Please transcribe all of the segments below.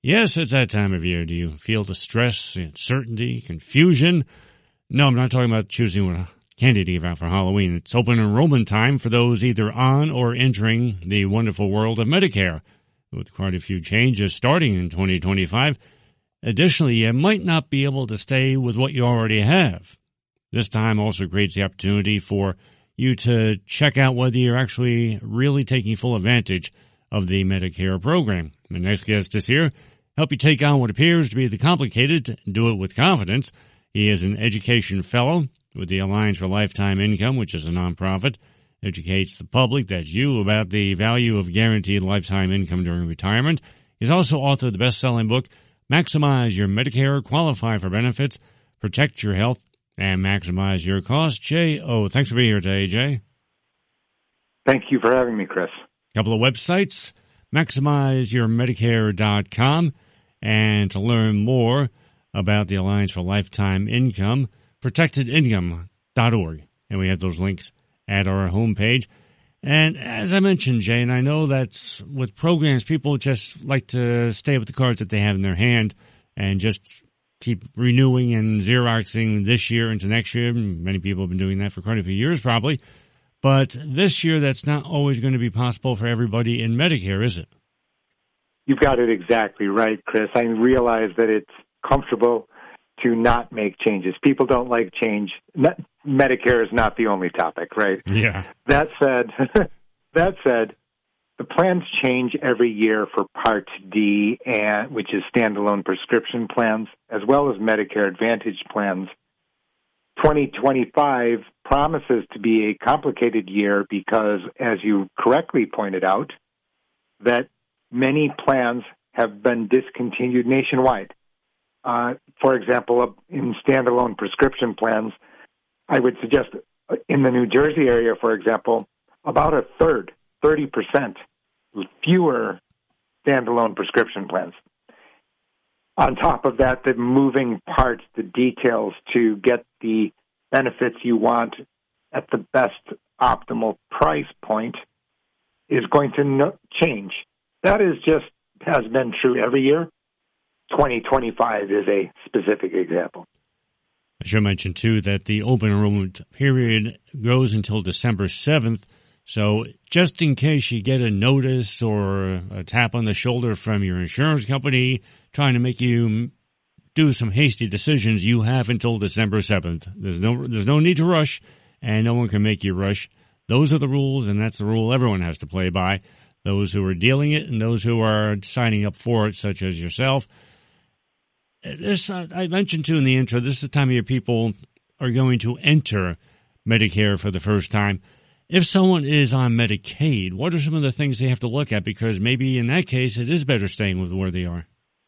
Yes, it's that time of year. Do you feel the stress, uncertainty, confusion? No, I'm not talking about choosing what candy to give out for Halloween. It's open enrollment time for those either on or entering the wonderful world of Medicare, with quite a few changes starting in 2025. Additionally, you might not be able to stay with what you already have. This time also creates the opportunity for you to check out whether you're actually really taking full advantage of the Medicare program. My next guest is here. Help you take on what appears to be the complicated and do it with confidence. He is an education fellow with the Alliance for Lifetime Income, which is a nonprofit, educates the public, that's you, about the value of guaranteed lifetime income during retirement. He's also author of the best-selling book, Maximize Your Medicare, Qualify for Benefits, Protect Your Health, and Maximize Your Costs. Jay O, thanks for being here today, Jay. Thank you for having me, Chris. A couple of websites, MaximizeYourMedicare.com, and to learn more about the Alliance for Lifetime Income, ProtectedIncome.org. And we have those links at our homepage. And as I mentioned, Jay, and I know that's with programs, people just like to stay with the cards that they have in their hand and just keep renewing and Xeroxing this year into next year. Many people have been doing that for quite a few years probably. But this year, that's not always going to be possible for everybody in Medicare, is it? You've got it exactly right, Chris. I realize that it's comfortable to not make changes. People don't like change. Medicare is not the only topic, right? Yeah. That said, the plans change every year for Part D, which is standalone prescription plans, as well as Medicare Advantage plans. 2025 promises to be a complicated year because, as you correctly pointed out, that many plans have been discontinued nationwide. For example, in standalone prescription plans, I would suggest in the New Jersey area, for example, about a third, 30%, fewer standalone prescription plans. On top of that, the moving parts, the details to get the benefits you want at the best optimal price point is going to change. That has been true every year. 2025 is a specific example. I should mention, too, that the open enrollment period goes until December 7th. So just in case you get a notice or a tap on the shoulder from your insurance company trying to make you do some hasty decisions, you have until December 7th. There's no need to rush, and no one can make you rush. Those are the rules, and that's the rule everyone has to play by, those who are dealing it and those who are signing up for it, such as yourself. I mentioned, too, in the intro, this is the time of year people are going to enter Medicare for the first time. If someone is on Medicaid, what are some of the things they have to look at? Because maybe in that case, it is better staying with where they are.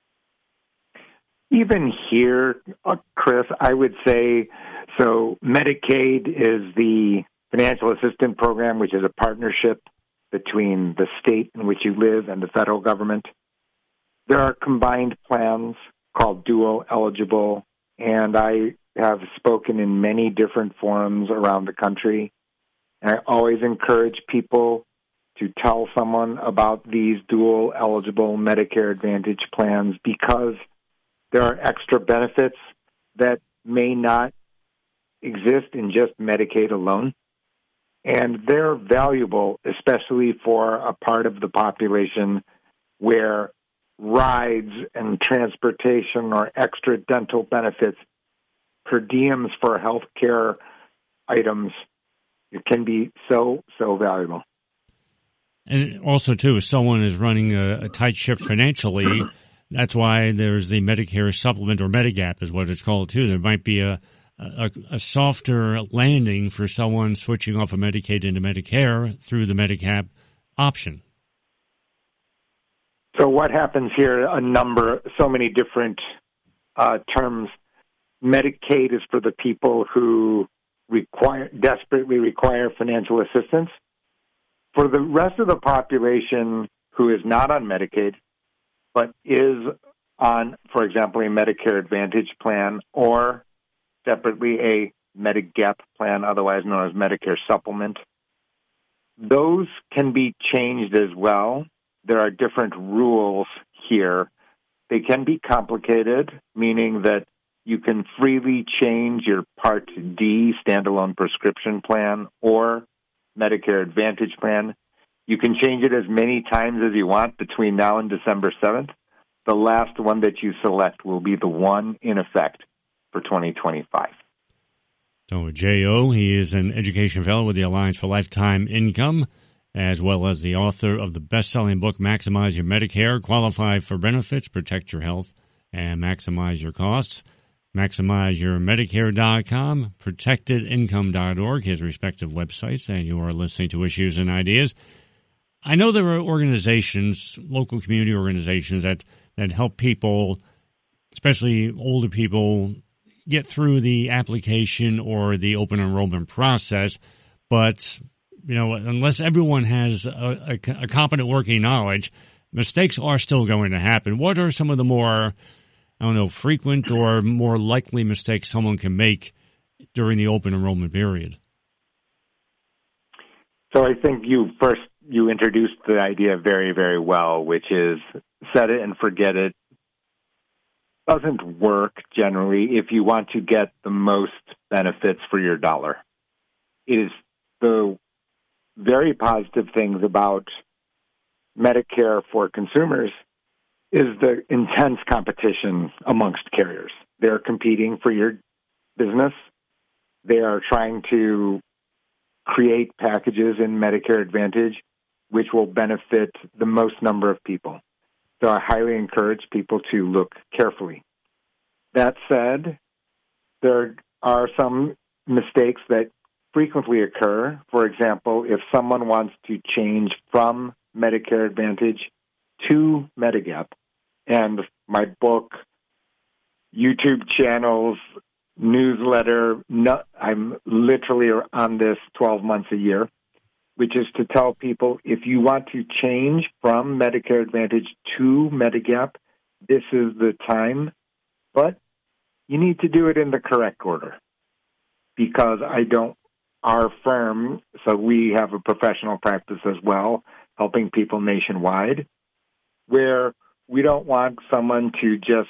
Even here, Chris, I would say, so Medicaid is the financial assistance program, which is a partnership between the state in which you live and the federal government. There are combined plans called dual eligible, and I have spoken in many different forums around the country. And I always encourage people to tell someone about these dual eligible Medicare Advantage plans because there are extra benefits that may not exist in just Medicaid alone. And they're valuable, especially for a part of the population where rides and transportation or extra dental benefits, per diems for health care items, it can be so valuable. And also, too, if someone is running a tight ship financially, that's why there's the Medicare supplement, or Medigap is what it's called, too. There might be a softer landing for someone switching off of Medicaid into Medicare through the Medigap option. So what happens here, so many different terms. Medicaid is for the people who desperately require financial assistance. For the rest of the population who is not on Medicaid, but is on, for example, a Medicare Advantage plan or separately a Medigap plan, otherwise known as Medicare Supplement, those can be changed as well. There are different rules here. They can be complicated, meaning that you can freely change your Part D standalone prescription plan or Medicare Advantage plan. You can change it as many times as you want between now and December 7th. The last one that you select will be the one in effect for 2025. So, J.O., he is an education fellow with the Alliance for Lifetime Income, as well as the author of the best-selling book, Maximize Your Medicare, Qualify for Benefits, Protect Your Health, and Maximize Your Costs. MaximizeYourMedicare.com, ProtectedIncome.org, his respective websites, and you are listening to Issues and Ideas. I know there are organizations, local community organizations, that help people, especially older people, get through the application or the open enrollment process, but unless everyone has a competent working knowledge, mistakes are still going to happen. What are some of the more, frequent or more likely mistakes someone can make during the open enrollment period? So I think you introduced the idea very, very well, which is set it and forget it. Doesn't work generally if you want to get the most benefits for your dollar. It is the very positive things about Medicare for consumers is the intense competition amongst carriers. They're competing for your business. They are trying to create packages in Medicare Advantage which will benefit the most number of people. So I highly encourage people to look carefully. That said, there are some mistakes that frequently occur. For example, if someone wants to change from Medicare Advantage to Medigap, and my book, YouTube channels, newsletter, I'm literally on this 12 months a year, which is to tell people if you want to change from Medicare Advantage to Medigap, this is the time, but you need to do it in the correct order. Because our firm, so we have a professional practice as well, helping people nationwide, where we don't want someone to just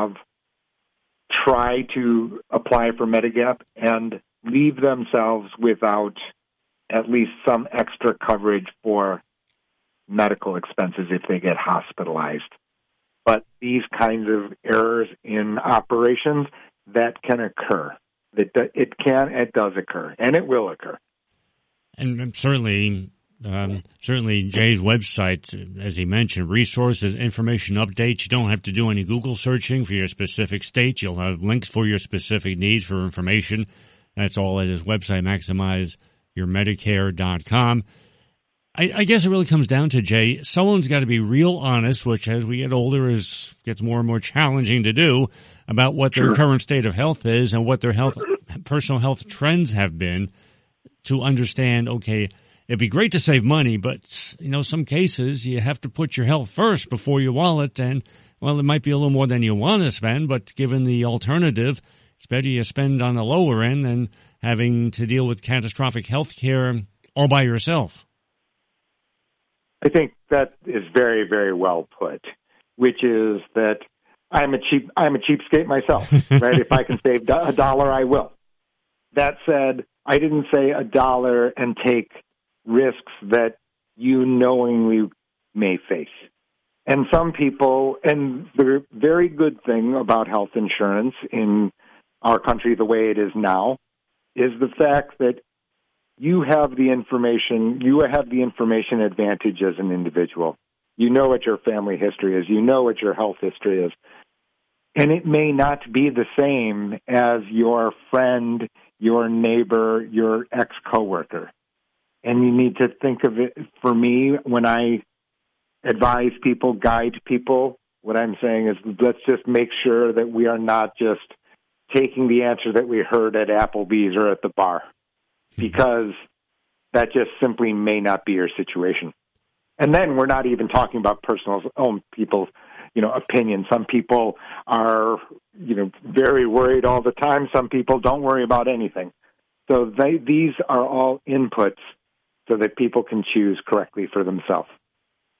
try to apply for Medigap and leave themselves without at least some extra coverage for medical expenses if they get hospitalized. But these kinds of errors in operations, that can occur. It does occur, and it will occur. And certainly Jay's website, as he mentioned, resources, information updates. You don't have to do any Google searching for your specific state. You'll have links for your specific needs for information. That's all at his website, MaximizeYourMedicare.com. I guess it really comes down to, Jay, someone's got to be real honest, which as we get older gets more and more challenging to do, about what their current state of health is and what their personal health trends have been, to understand, okay, it'd be great to save money, but, some cases you have to put your health first before your wallet, and, well, it might be a little more than you want to spend, but given the alternative, it's better you spend on the lower end than having to deal with catastrophic health care all by yourself. I think that is very, very well put, which is that I'm a cheapskate myself, right? If I can save $1, I will. That said, I didn't say $1 and take risks that you knowingly may face. And some people, and the very good thing about health insurance in our country the way it is now, is the fact that you have the information advantage as an individual. You know what your family history is. You know what your health history is. And it may not be the same as your friend, your neighbor, your ex-coworker. And you need to think of it, for me, when I advise people, guide people, what I'm saying is let's just make sure that we are not just taking the answer that we heard at Applebee's or at the bar, because that just simply may not be your situation. And then we're not even talking about people's, opinion. Some people are, very worried all the time. Some people don't worry about anything. So these are all inputs so that people can choose correctly for themselves.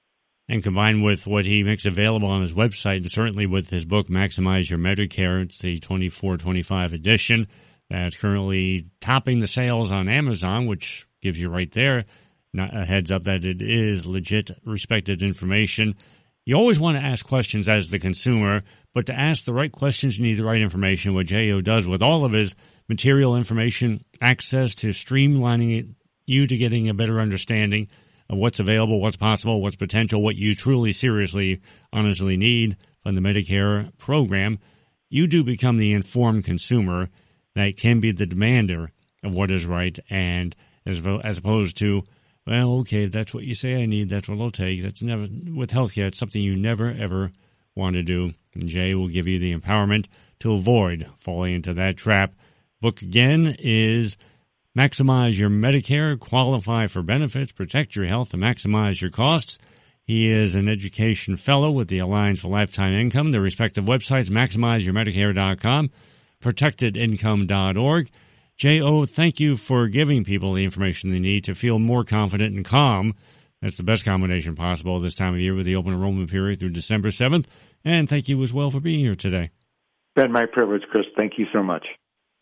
And combined with what he makes available on his website, and certainly with his book, Maximize Your Medicare, it's the 24-25 edition that's currently topping the sales on Amazon, which gives you right there a heads up that it is legit, respected information. You always want to ask questions as the consumer, but to ask the right questions, you need the right information, what J.O. does with all of his material information, access to streamlining you to getting a better understanding of what's available, what's possible, what's potential, what you truly, seriously, honestly need from the Medicare program. You do become the informed consumer that can be the demander of what is right, and as opposed to, well, okay, if that's what you say I need, that's what I'll take. That's never, with healthcare, it's something you never, ever want to do. And Jay will give you the empowerment to avoid falling into that trap. Book again is Maximize Your Medicare, Qualify for Benefits, Protect Your Health, and Maximize Your Costs. He is an education fellow with the Alliance for Lifetime Income. Their respective websites, MaximizeYourMedicare.com, ProtectedIncome.org. J.O., thank you for giving people the information they need to feel more confident and calm. That's the best combination possible this time of year with the open enrollment period through December 7th. And thank you as well for being here today. Been my privilege, Chris. Thank you so much.